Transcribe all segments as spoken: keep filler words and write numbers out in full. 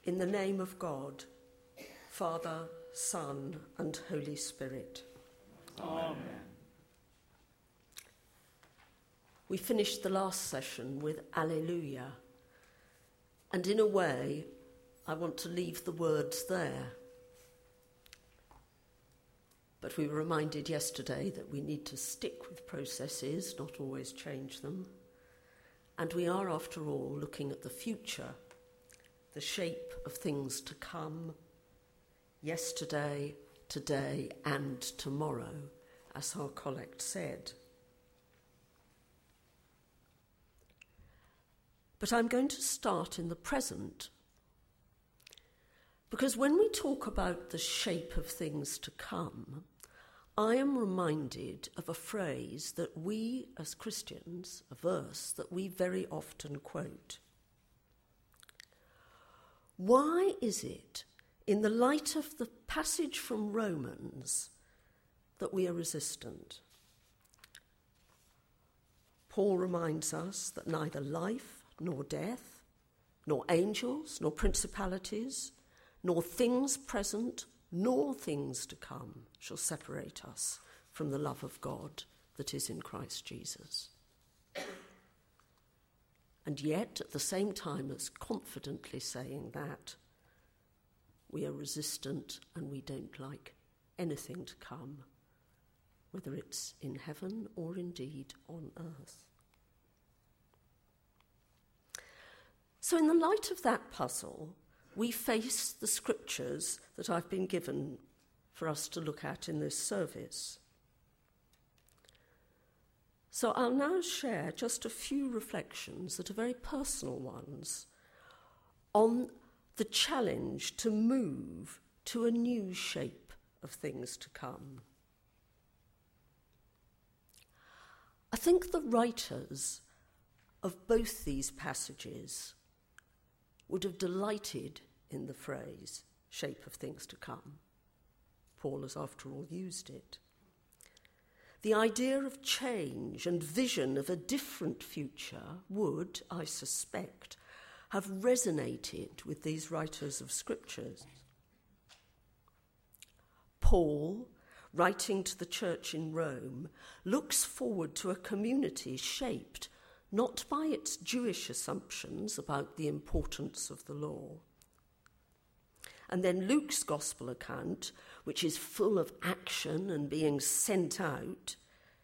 In the name of God, Father, Son, and Holy Spirit. Amen. We finished the last session with Alleluia, and in a way, I want to leave the words there. But we were reminded yesterday that we need to stick with processes, not always change them. And we are, after all, looking at the future, the shape of things to come, yesterday, today, and tomorrow, as our collect said. But I'm going to start in the present, because when we talk about the shape of things to come, I am reminded of a phrase that we as Christians, a verse that we very often quote. Why is it, in the light of the passage from Romans, that we are resistant? Paul reminds us that neither life nor death, nor angels, nor principalities, nor things present, nor things to come shall separate us from the love of God that is in Christ Jesus. And yet, at the same time as confidently saying that, we are resistant and we don't like anything to come, whether it's in heaven or indeed on earth. So in the light of that puzzle, we face the scriptures that I've been given for us to look at in this service. So I'll now share just a few reflections that are very personal ones on the challenge to move to a new shape of things to come. I think the writers of both these passages would have delighted in the phrase, shape of things to come. Paul has, after all, used it. The idea of change and vision of a different future would, I suspect, have resonated with these writers of scriptures. Paul, writing to the church in Rome, looks forward to a community shaped not by its Jewish assumptions about the importance of the law. And then Luke's gospel account, which is full of action and being sent out,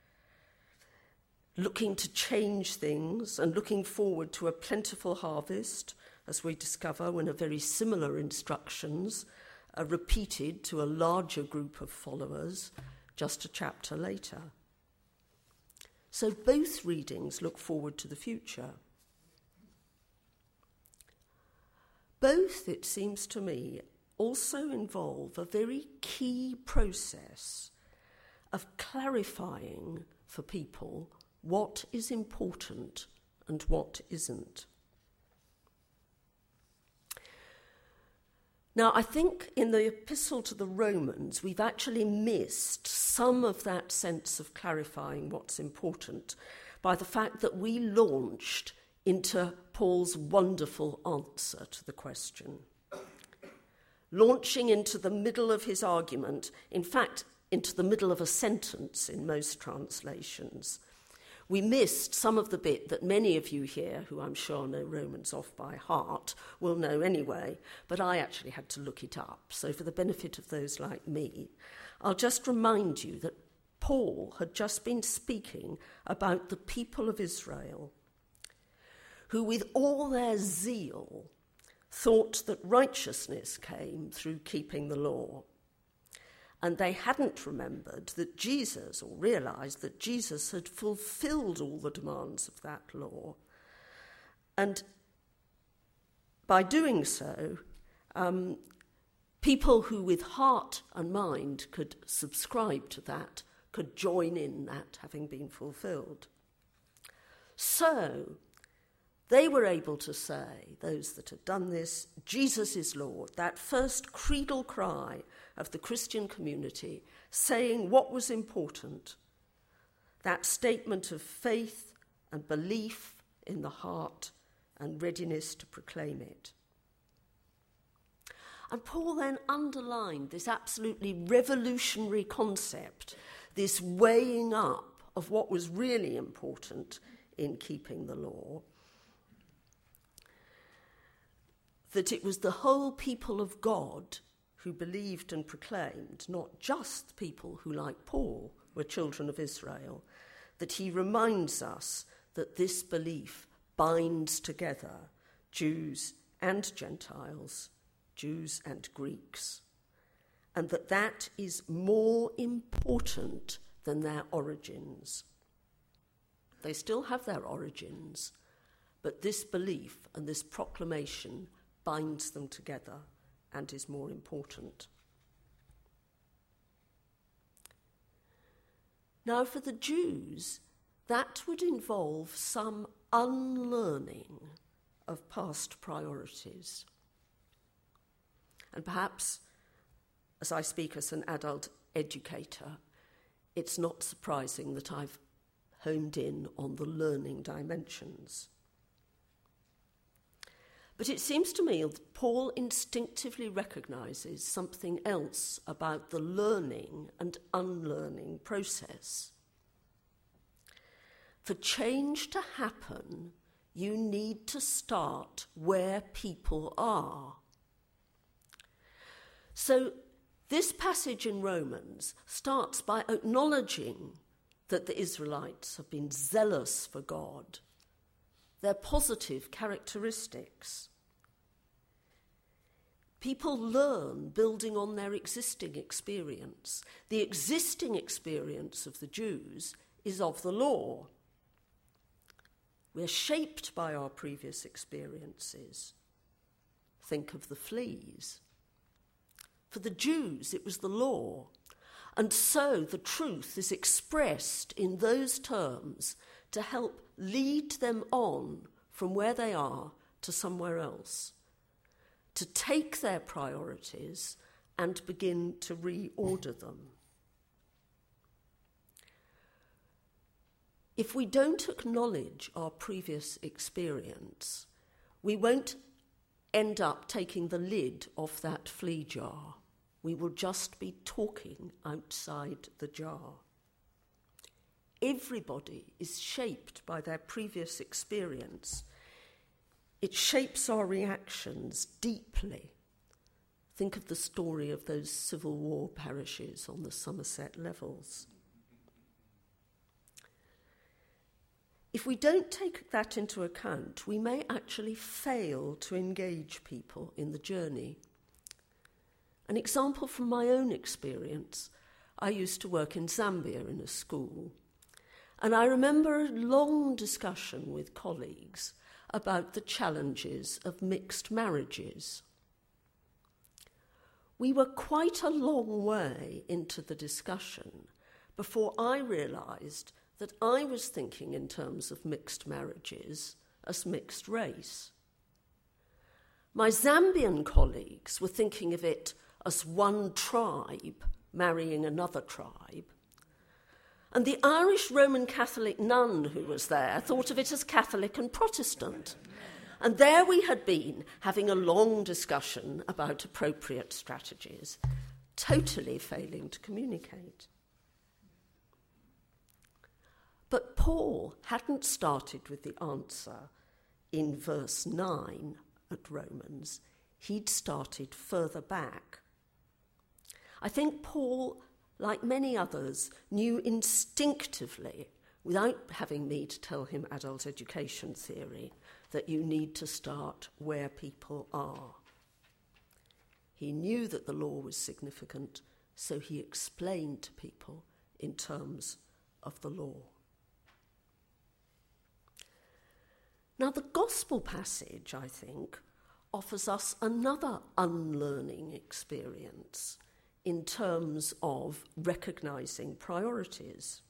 looking to change things and looking forward to a plentiful harvest, as we discover when a very similar instructions are repeated to a larger group of followers just a chapter later. So both readings look forward to the future. Both, it seems to me, also involve a very key process of clarifying for people what is important and what isn't. Now, I think in the epistle to the Romans, we've actually missed some of that sense of clarifying what's important by the fact that we launched into Paul's wonderful answer to the question. Launching into the middle of his argument, in fact, into the middle of a sentence in most translations, we missed some of the bit that many of you here, who I'm sure know Romans off by heart, will know anyway, but I actually had to look it up. So for the benefit of those like me, I'll just remind you that Paul had just been speaking about the people of Israel, who with all their zeal thought that righteousness came through keeping the law. And they hadn't remembered that Jesus, or realised that Jesus had fulfilled all the demands of that law. And by doing so, um, people who with heart and mind could subscribe to that could join in that having been fulfilled. So they were able to say, those that had done this, Jesus is Lord, that first creedal cry of the Christian community, saying what was important, that statement of faith and belief in the heart and readiness to proclaim it. And Paul then underlined this absolutely revolutionary concept, this weighing up of what was really important in keeping the law, that it was the whole people of God who believed and proclaimed, not just people who, like Paul, were children of Israel, that he reminds us that this belief binds together Jews and Gentiles, Jews and Greeks, and that that is more important than their origins. They still have their origins, but this belief and this proclamation binds them together and is more important. Now, for the Jews, that would involve some unlearning of past priorities. And perhaps, as I speak as an adult educator, it's not surprising that I've homed in on the learning dimensions. But it seems to me that Paul instinctively recognises something else about the learning and unlearning process. For change to happen, you need to start where people are. So this passage in Romans starts by acknowledging that the Israelites have been zealous for God, their positive characteristics. People learn building on their existing experience. The existing experience of the Jews is of the law. We're shaped by our previous experiences. Think of the fleas. For the Jews, it was the law. And so the truth is expressed in those terms to help lead them on from where they are to somewhere else, to take their priorities and begin to reorder them. If we don't acknowledge our previous experience, we won't end up taking the lid off that flea jar. We will just be talking outside the jar. Everybody is shaped by their previous experience. It shapes our reactions deeply. Think of the story of those Civil War parishes on the Somerset levels. If we don't take that into account, we may actually fail to engage people in the journey. An example from my own experience, I used to work in Zambia in a school, and I remember a long discussion with colleagues about the challenges of mixed marriages. We were quite a long way into the discussion before I realised that I was thinking in terms of mixed marriages as mixed race. My Zambian colleagues were thinking of it as one tribe marrying another tribe. And the Irish Roman Catholic nun who was there thought of it as Catholic and Protestant. And there we had been having a long discussion about appropriate strategies, totally failing to communicate. But Paul hadn't started with the answer in verse nine at Romans. He'd started further back. I think Paul, like many others, knew instinctively, without having me to tell him adult education theory, that you need to start where people are. He knew that the law was significant, so he explained to people in terms of the law. Now, the gospel passage, I think, offers us another unlearning experience in terms of recognising priorities.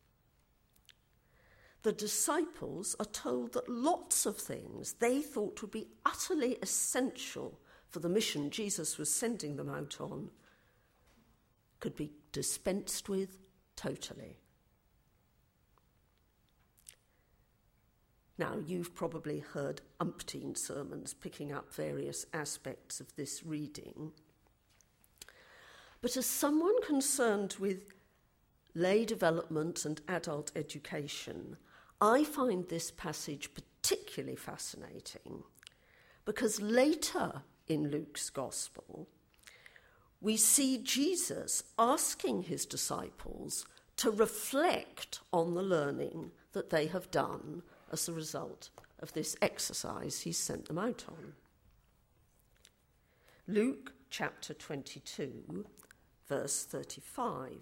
The disciples are told that lots of things they thought would be utterly essential for the mission Jesus was sending them out on could be dispensed with totally. Now, you've probably heard umpteen sermons picking up various aspects of this reading. But as someone concerned with lay development and adult education, I find this passage particularly fascinating because later in Luke's Gospel, we see Jesus asking his disciples to reflect on the learning that they have done as a result of this exercise he's sent them out on. Luke chapter twenty-two, verse thirty-five.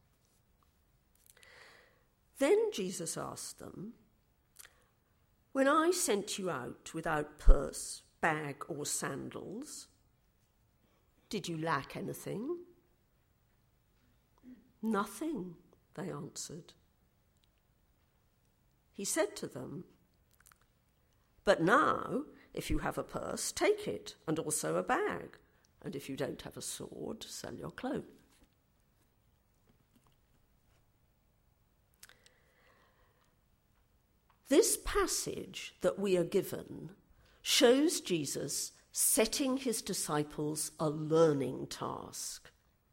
Then Jesus asked them, "When I sent you out without purse, bag, or sandals, did you lack anything?" "Nothing," they answered. He said to them, "But now, if you have a purse, take it, and also a bag. And if you don't have a sword, sell your cloak." This passage that we are given shows Jesus setting his disciples a learning task.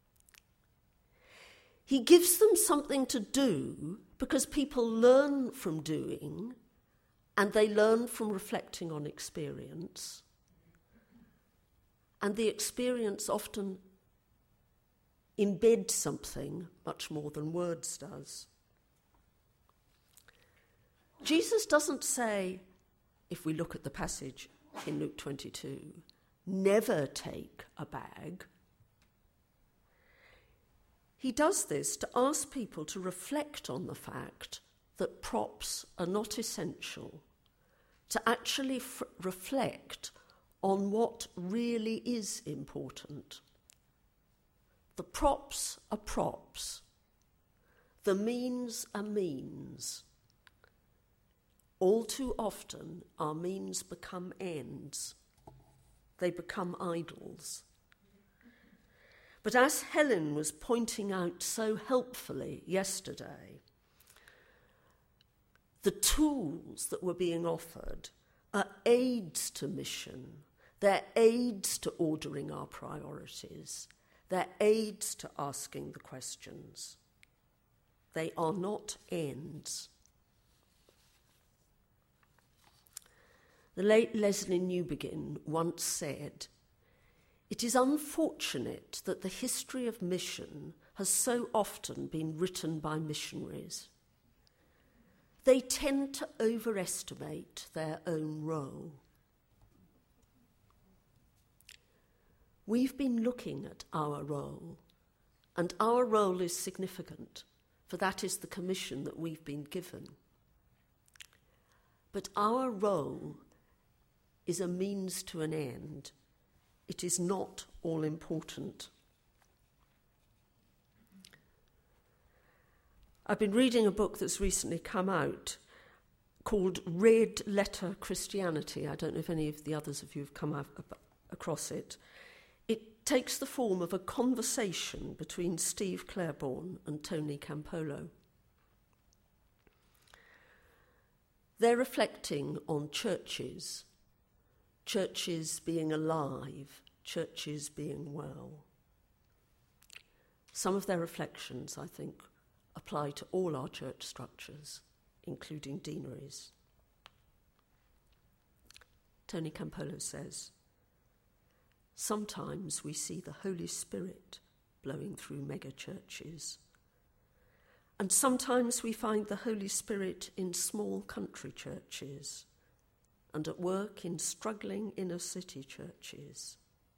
He gives them something to do because people learn from doing, and they learn from reflecting on experience. And the experience often embeds something much more than words does. Jesus doesn't say, if we look at the passage in Luke twenty-two, never take a bag. He does this to ask people to reflect on the fact that props are not essential, to actually f- reflect on what really is important. The props are props. The means are means. All too often, our means become ends. They become idols. But as Helen was pointing out so helpfully yesterday, the tools that were being offered are aids to mission. They're aids to ordering our priorities. They're aids to asking the questions. They are not ends. The late Leslie Newbegin once said, "It is unfortunate that the history of mission has so often been written by missionaries. They tend to overestimate their own role." We've been looking at our role, and our role is significant, for that is the commission that we've been given. But our role is a means to an end. It is not all important. I've been reading a book that's recently come out called Red Letter Christianity. I don't know if any of the others of you have come across it. It takes the form of a conversation between Steve Claiborne and Tony Campolo. They're reflecting on churches, churches being alive, churches being well. Some of their reflections, I think, apply to all our church structures, including deaneries. Tony Campolo says, "Sometimes we see the Holy Spirit blowing through mega churches, and sometimes we find the Holy Spirit in small country churches and at work in struggling inner city churches.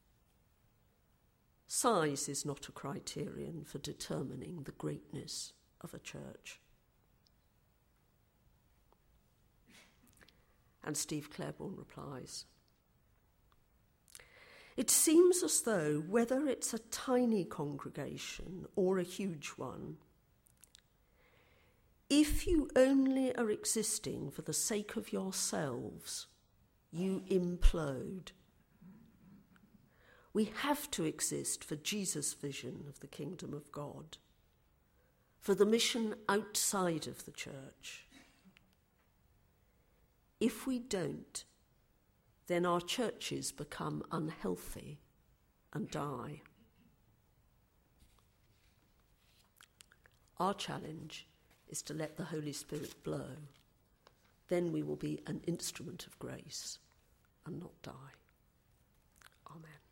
Size is not a criterion for determining the greatness of a church." And Steve Claiborne replies, "It seems as though whether it's a tiny congregation or a huge one, if you only are existing for the sake of yourselves, you implode. We have to exist for Jesus' vision of the kingdom of God, for the mission outside of the church. if we don't, then our churches become unhealthy and die. Our challenge is to let the Holy Spirit blow. Then we will be an instrument of grace and not die. Amen.